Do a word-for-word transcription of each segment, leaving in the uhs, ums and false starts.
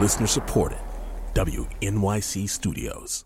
Listener supported. W N Y C Studios.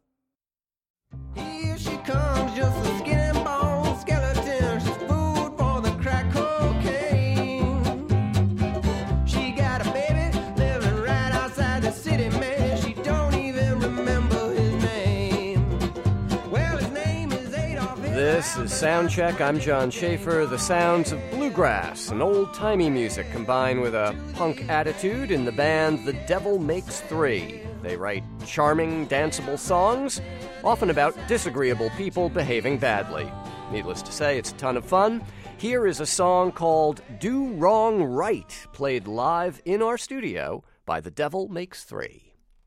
Here she comes, just a skin and bone skeleton. She's food for the crack cocaine. She got a baby living right outside the city, man. She don't even remember his name. Well, his name is Adolf Hitler. This is Soundcheck. I'm John Schaefer. The sounds of bluegrass and old-timey music combine with a punk attitude in the band The Devil Makes Three. They write charming, danceable songs, often about disagreeable people behaving badly. Needless to say, it's a ton of fun. Here is a song called Do Wrong Right, played live in our studio by The Devil Makes Three.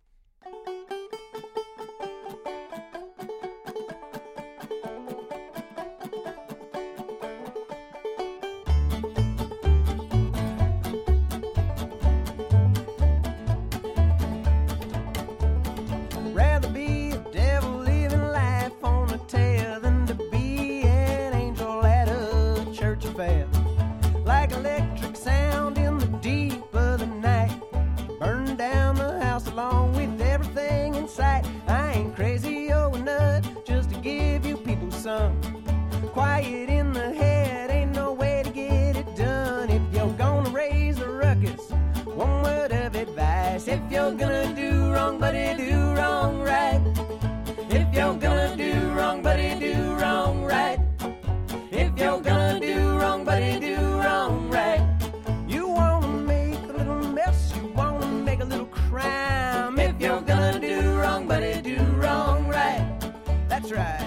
Quiet in the head, ain't no way to get it done. If you're gonna raise a ruckus, one word of advice: if you're gonna do wrong, buddy, do wrong right. If you're gonna do wrong, buddy, do wrong right. If you're gonna do wrong, buddy, do wrong right. You wanna make a little mess, you wanna make a little crime. If you're gonna do wrong, buddy, do wrong right. That's right.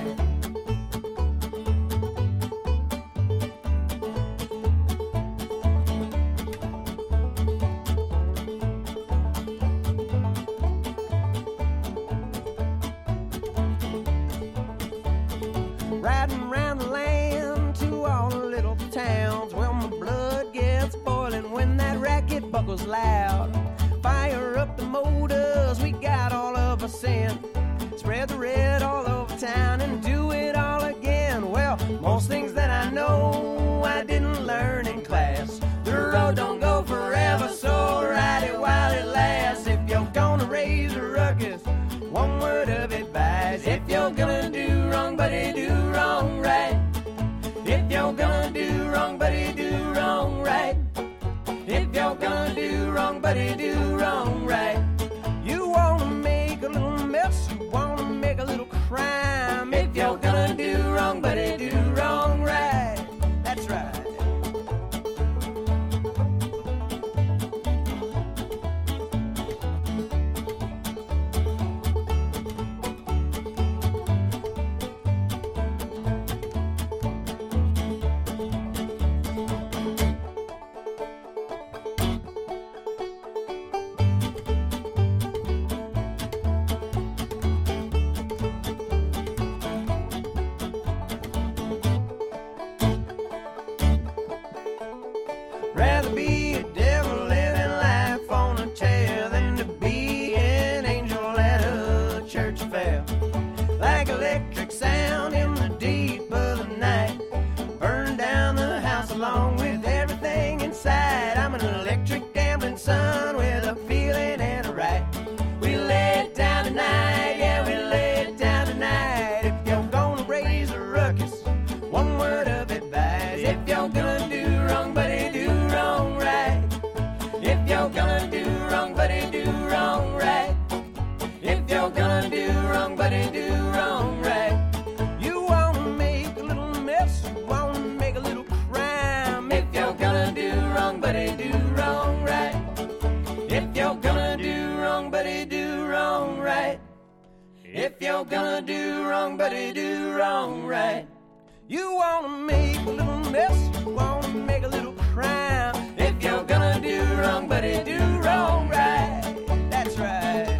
Riding round the land to all the little towns. Well, my blood gets boiling when that racket buckles loud. Fire up the motors, we got all of us in. Spread the red all over town and do it all again. Well, most things that I know I didn't learn in class. The road don't go forever, so ride it while it lasts. If you're gonna raise a ruckus, one word of advice: if you're gonna do wrong, buddy, do wrong right. If you're gonna do wrong, buddy, do wrong right. If you're gonna do wrong, buddy, do wrong right. You wanna make a little mess, you wanna make a little crime. If you're gonna do wrong, buddy, do wrong right. That's right. Rather be a devil living life on a chair than to be an angel at a church fair. Like electric sound in the deep of the night, burn down the house along with everything inside. I'm an electric gambling son with a feeling and a right. We lay it down tonight, yeah, we lay it down tonight. If you're gonna raise a ruckus, one word of advice: if you're gonna do wrong, buddy, do wrong right. If you're gonna do wrong, buddy, do wrong right. If you're gonna do wrong, buddy, do wrong right. You wanna make a little mess, you wanna make a little crime. If you're gonna do wrong, buddy, do wrong right. If you're gonna do wrong, buddy, do wrong right. If you're gonna do wrong, buddy, do wrong right. You wanna make a little mess, you wanna make a little crime. If you're gonna do wrong, buddy, do wrong right. That's right.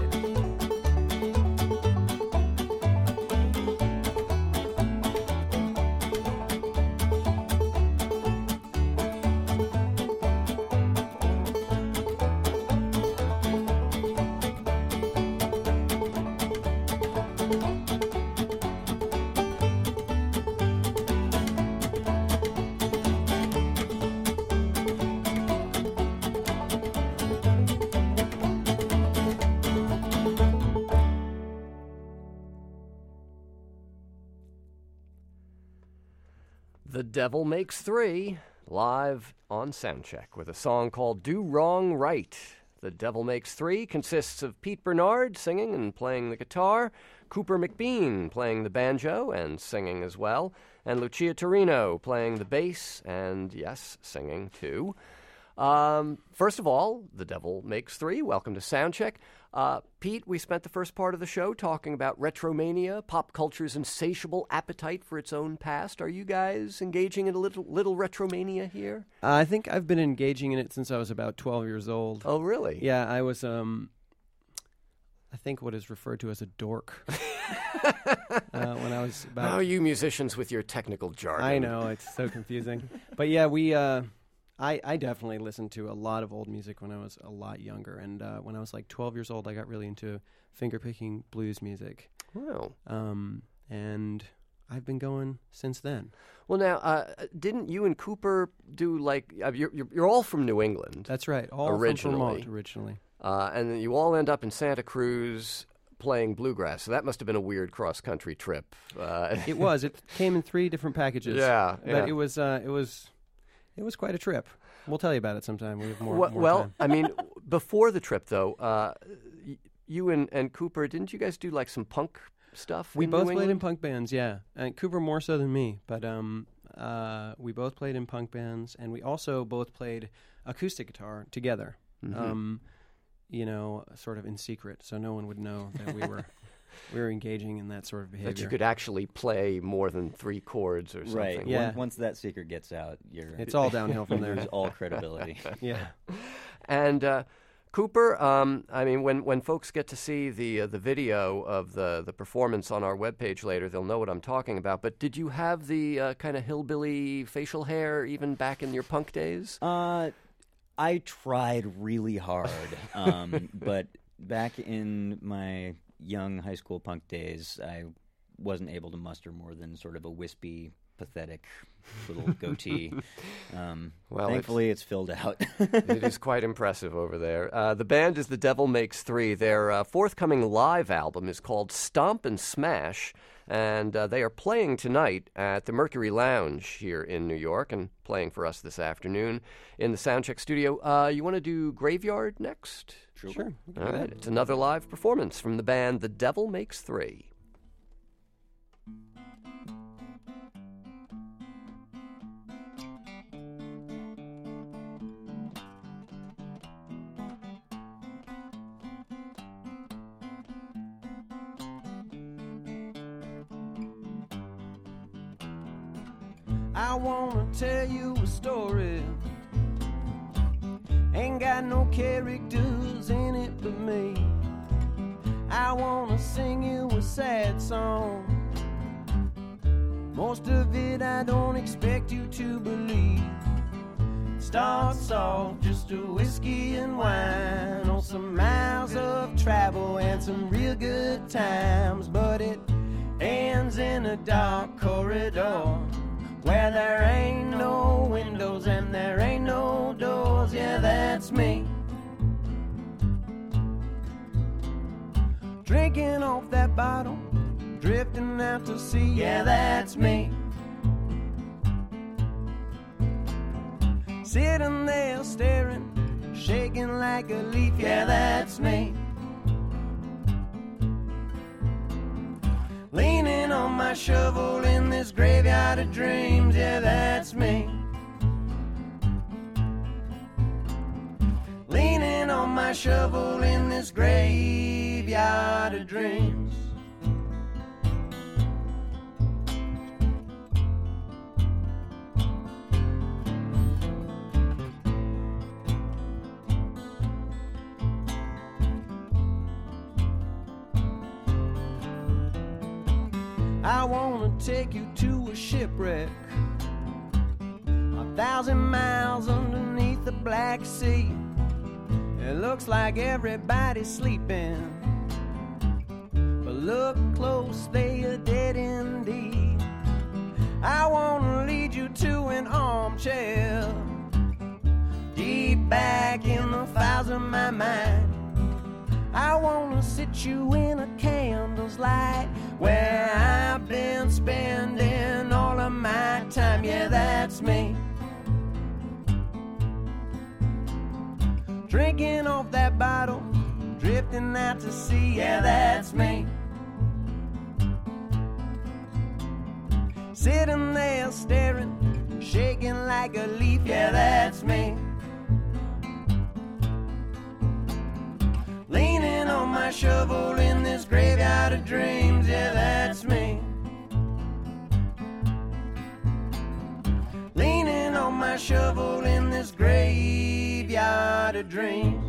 The Devil Makes Three, live on Soundcheck with a song called Do Wrong Right. The Devil Makes Three consists of Pete Bernard singing and playing the guitar, Cooper McBean playing the banjo and singing as well, and Lucia Torino playing the bass and, yes, singing too. Um, first of all, The Devil Makes Three. Welcome to Soundcheck. Uh, Pete, we spent the first part of the show talking about retromania, pop culture's insatiable appetite for its own past. Are you guys engaging in a little little retromania here? Uh, I think I've been engaging in it since I was about twelve years old. Oh, really? Yeah, I was, um, I think what is referred to as a dork uh, when I was about... Oh, you musicians with your technical jargon. I know, it's so confusing. But yeah, we... Uh, I, I definitely listened to a lot of old music when I was a lot younger. And uh, when I was like twelve years old, I got really into finger-picking blues music. Wow. Um, and I've been going since then. Well, now, uh, didn't you and Cooper do like... Uh, you're, you're, you're all from New England. That's right. All originally. from Vermont, originally. Uh, and then you all end up in Santa Cruz playing bluegrass. So that must have been a weird cross-country trip. Uh, it was. It came in three different packages. Yeah, But yeah. it was... Uh, it was... It was quite a trip. We'll tell you about it sometime. We have more, well, more well time. I mean, before the trip, though, uh, y- you and, and Cooper, didn't you guys do like some punk stuff? We in both New played in England? punk bands, yeah. And Cooper more so than me, but um, uh, we both played in punk bands, and we also both played acoustic guitar together. Mm-hmm. Um, you know, sort of in secret, so no one would know that we were we were engaging in that sort of behavior. That you could actually play more than three chords or something. Right. Yeah. Once, once that secret gets out, you're It's all downhill from you there. lose all credibility. Yeah. And uh, Cooper, um, I mean, when, when folks get to see the uh, the video of the, the performance on our webpage later, they'll know what I'm talking about. But did you have the uh, kind of hillbilly facial hair even back in your punk days? Uh, I tried really hard, um, but back in my young high school punk days, I wasn't able to muster more than sort of a wispy, pathetic little goatee. Um, Well, thankfully, it's, it's filled out. It is quite impressive over there. Uh, the band is The Devil Makes Three. Their uh, forthcoming live album is called Stomp and Smash, and uh, they are playing tonight at the Mercury Lounge here in New York and playing for us this afternoon in the Soundcheck studio. Uh, you want to do Graveyard next? Sure. Sure. All right. It's another live performance from the band The Devil Makes Three. I wanna tell you a story. Ain't got no characters in it but me. I wanna sing you a sad song. Most of it I don't expect you to believe. Starts off just a whiskey and wine on some miles of travel and some real good times, but it ends in a dark corridor where there ain't no windows and there ain't no doors. Yeah, that's me. Drinking off that bottle, drifting out to sea. Yeah, that's me. Sitting there staring, shaking like a leaf. Yeah, that's me. Leaning on my shovel in this graveyard of dreams. Yeah, that's me. Leaning on my shovel in this graveyard of dreams. I wanna take you to a shipwreck, a thousand miles underneath the Black Sea. It looks like everybody's sleeping, but look close, they are dead indeed. I wanna lead you to an armchair, deep back in the files of my mind. I wanna sit you in a candle's light where I've been spending all of my time, yeah, that's me. Drinking off that bottle, drifting out to sea, yeah, that's me. Sitting there staring, shaking like a leaf, yeah, that's me. Leaning on my shovel in this graveyard of dreams, yeah, that's me. Leaning on my shovel in this graveyard of dreams.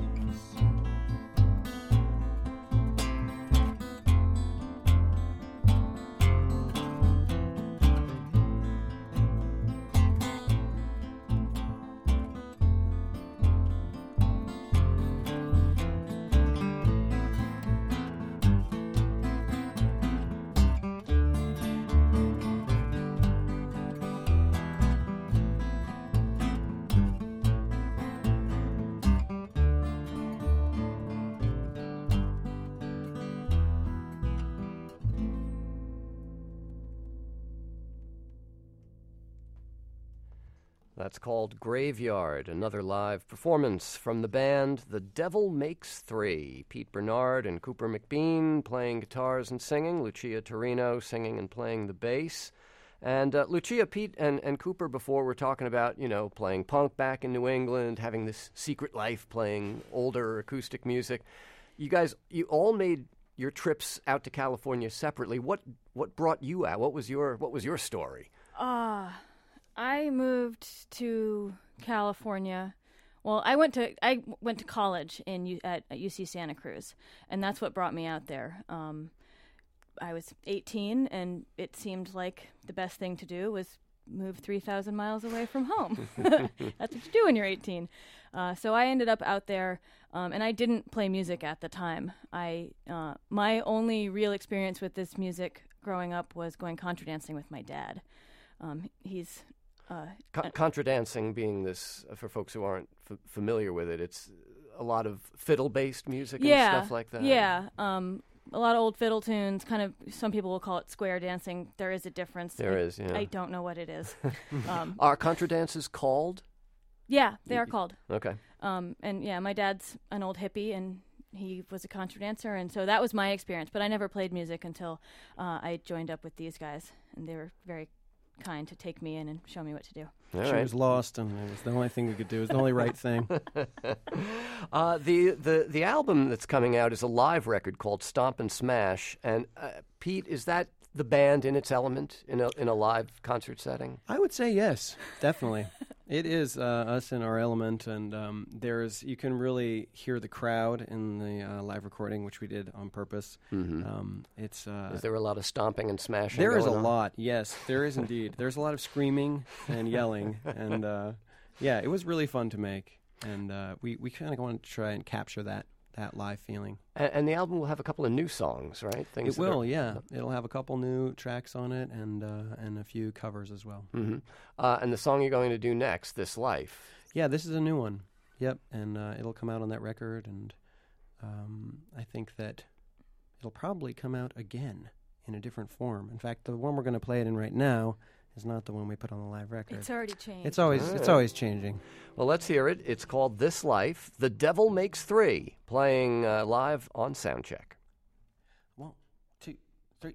That's called Graveyard, another live performance from the band The Devil Makes Three. Pete Bernard and Cooper McBean playing guitars and singing, Lucia Torino singing and playing the bass. And uh, Lucia, Pete, and, and Cooper before were talking about, you know, playing punk back in New England, having this secret life playing older acoustic music. You guys, you all made your trips out to California separately. What what brought you out? What was your what was your story? Ah. Uh. I moved to California. Well, I went to I went to college in U, at, at U C Santa Cruz, and that's what brought me out there. Um, I was eighteen, and it seemed like the best thing to do was move three thousand miles away from home. That's what you do when you're eighteen. Uh, so I ended up out there, um, and I didn't play music at the time. I uh, my only real experience with this music growing up was going contra dancing with my dad. Um, he's Uh, Co- contra dancing being this, uh, for folks who aren't f- familiar with it, it's a lot of fiddle-based music and yeah, stuff like that. Yeah, um, a lot of old fiddle tunes. Kind of, some people will call it square dancing. There is a difference. There I, is, yeah. I don't know what it is. um, Are contra dances called? Yeah, they are called. Okay. Um, and yeah, my dad's an old hippie, and he was a contra dancer, and so that was my experience. But I never played music until uh, I joined up with these guys, and they were very kind to take me in and show me what to do. All she right. was lost, and it was the only thing we could do. It was the only right thing. uh, the, the the album that's coming out is a live record called Stomp and Smash. And uh, Pete, is that the band in its element in a in a live concert setting? I would say yes, definitely. It is uh, us in our element, and um, there's you can really hear the crowd in the uh, live recording, which we did on purpose. Mm-hmm. Um, it's uh, is there a lot of stomping and smashing? There is a going on? lot. Yes, there is indeed. There's a lot of screaming and yelling, and uh, yeah, it was really fun to make, and uh, we we kind of want to try and capture that that live feeling. And, and the album will have a couple of new songs, right? Things It that will, are, yeah. It'll have a couple new tracks on it, and uh, and a few covers as well. Mm-hmm. Uh, and the song you're going to do next, This Life. Yeah, this is a new one. Yep, and uh, it'll come out on that record, and um, I think that it'll probably come out again in a different form. In fact, the one we're going to play it in right now is not the one we put on the live record. It's already changed. It's always All it's right. always changing. Well, let's hear it. It's called This Life. The Devil Makes Three, playing uh, live on Soundcheck. One, two, three.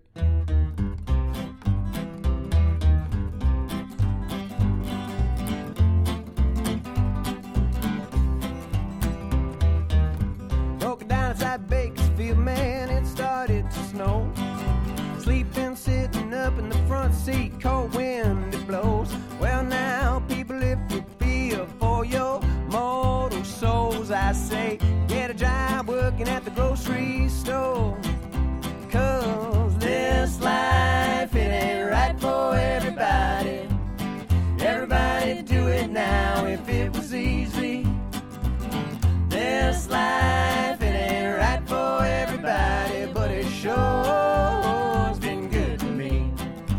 Broke down inside Bakersfield, man, it started to snow. Sleeping, sitting up in the front seat, cold wind it blows. Well, now, people, if you feel for your mortal souls, I say, get a job working at the grocery store. Cause this life, it ain't right for everybody. Everybody do it now if it was easy. This life, it ain't right for everybody, but it sure's been good to me.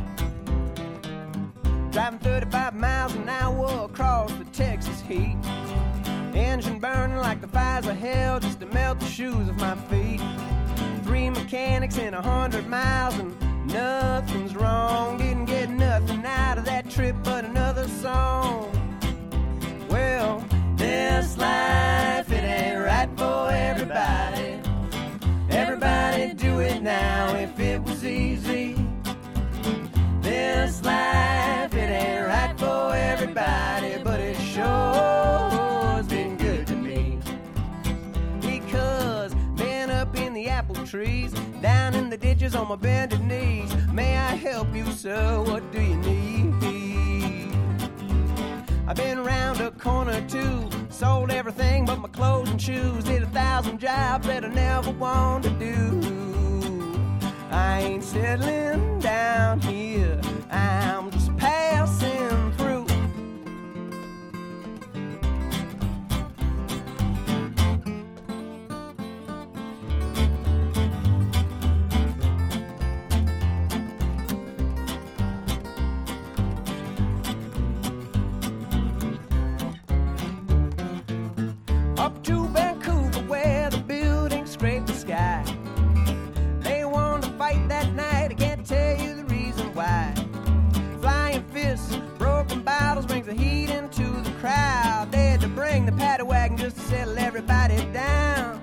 Driving thirty-five miles an hour across the Texas heat. Engine burning like the fires of hell just to melt the shoes of my feet. Three mechanics in a hundred miles and Nothing's wrong, didn't get nothing out of that trip but another song. Well, this life, it ain't right for everybody. Everybody do it now if it was easy. This life, it ain't right for everybody, but it sure's been good to me. Because been up in the apple trees, down in the ditches on my bended knees. May I help you, sir? What do you need? I've been around a corner too, sold everything but my clothes and shoes. Did a thousand jobs that I never wanted to do. I ain't settling down here, I'm just passing through. Up to Vancouver where the buildings scrape the sky. They wanted to fight that night, I can't tell you the reason why. Flying fists, broken bottles brings the heat into the crowd. They had to bring the paddy wagon just to settle everybody down.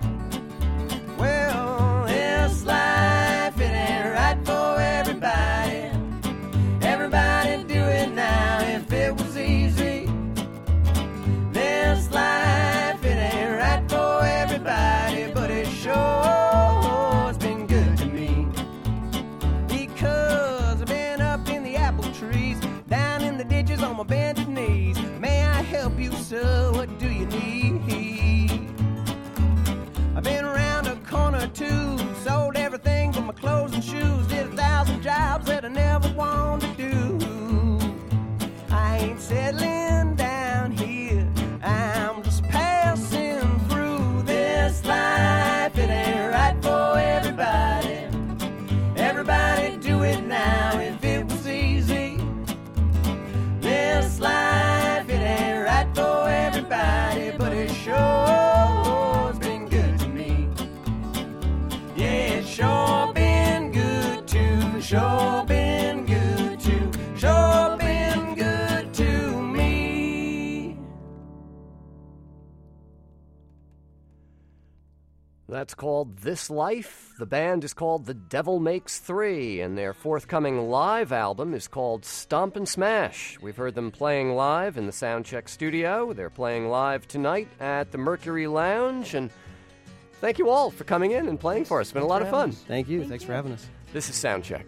Well, this life, it ain't right for everybody. Everybody do it now if it was easy. This life, it ain't right for everybody, but it sure's been good to me. Because I've been up in the apple trees, down in the ditches on my bended knees. May I help you, sir? What do you need? I've been around a corner too, sold everything but my clothes and shoes. Did a thousand jobs that I never wanted to do. I ain't settling down here, I'm just passing through. This life, it ain't right for everybody. Everybody do it now if it was easy. This life, it ain't right for everybody, but it sure's been good to me. Yeah, it's sure been good to, sure been good to, sure been good to me. That's called This Life. The band is called The Devil Makes Three, and their forthcoming live album is called Stomp and Smash. We've heard them playing live in the Soundcheck studio. They're playing live tonight at the Mercury Lounge, and thank you all for coming in and playing for us. It's been a lot of fun. Thank you. Thanks for having us. This is Soundcheck.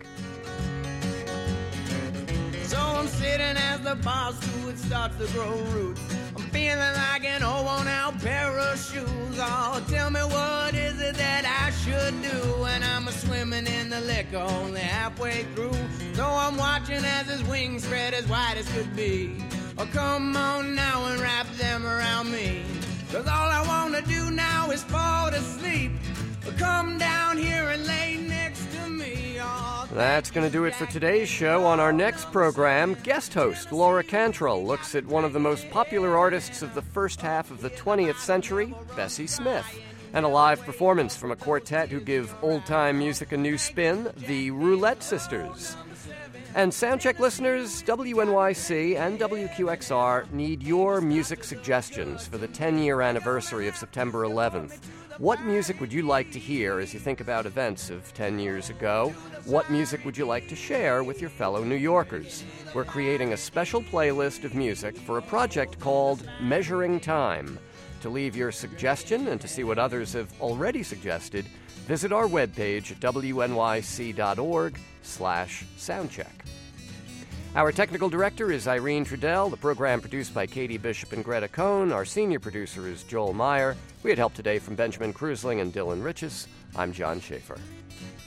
So I'm sitting as the boss who it starts to grow roots. I'm feeling like an old worn out pair of shoes. Oh, tell me what is it that I should do when I'm a swimming in the liquor only halfway through. So I'm watching as his wings spread as wide as could be. Oh, come on now and wrap them around me. Cause all I wanna do now is fall to sleep. Come down here and lay next to me. Oh, That's going to do it for today's show. On our next program, guest host Laura Cantrell looks at one of the most popular artists of the first half of the twentieth century, Bessie Smith, and a live performance from a quartet who give old-time music a new spin, the Roulette Sisters. And Soundcheck listeners, W N Y C and W Q X R need your music suggestions for the ten-year anniversary of September eleventh. What music would you like to hear as you think about events of ten years ago? What music would you like to share with your fellow New Yorkers? We're creating a special playlist of music for a project called Measuring Time. To leave your suggestion and to see what others have already suggested, visit our webpage at W N Y C dot org slash soundcheck. Our technical director is Irene Trudell. The program produced by Katie Bishop and Greta Cohn. Our senior producer is Joel Meyer. We had help today from Benjamin Krusling and Dylan Riches. I'm John Schaefer.